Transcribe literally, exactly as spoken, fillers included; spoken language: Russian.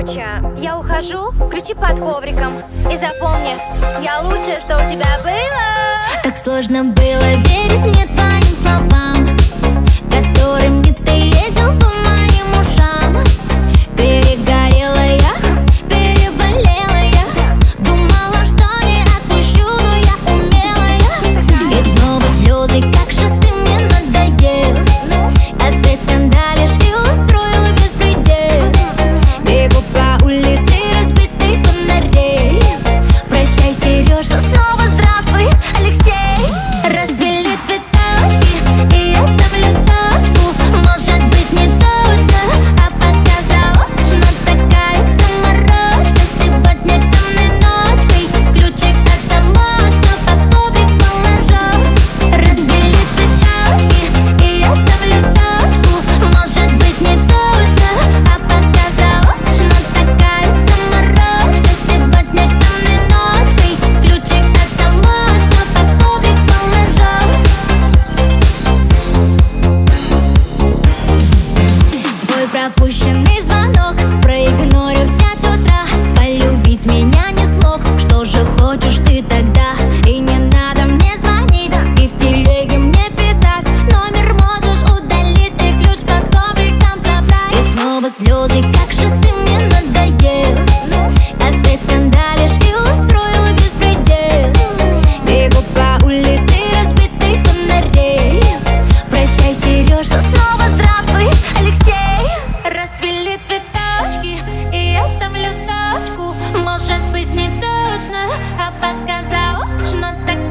Короче, я ухожу, ключи под ковриком. И запомни, я лучшее, что у тебя было. Так сложно было верить мне твоим словам, которыми ты ездил по моим ушам. Перегорела я, переболела я, думала, что не отпущу, но я умелая. И снова слезы, как же ты мне надоел. Опять скандалишь и устроила беспредел. Бегу по улице разбитых фонарей. Прощай, Сережка, снова здравствуй, Алексей. Расцвели цветочки, и я ставлю точку. Может быть не точно, а пока заочно. Такая заморочка, сегодня темной ночкой. Ключик от замочка под коврик положу. Расцвели цветочки, и я ставлю точку. Может быть не точно, а пока заочно. Такая заморочка, сегодня темной ночкой. Ключик от замочка под коврик положу. Твой пропущенный звонок проигнорю в пять утра. Полюбить меня не смог, что же хочешь ты тогда? И не надо мне звонить, и в телеге мне писать. Номер можешь удалить и ключ под ковриком забрать. И снова слезы, как же ты мне надоел. Опять скандалишь и устроила беспредел. Бегу по улице разбитых фонарей. Прощай, Сережка, снова здравствуй, Алексей. Расцвели цветочки, и я ставлю точку. Может быть не точно, а пока заочно. Так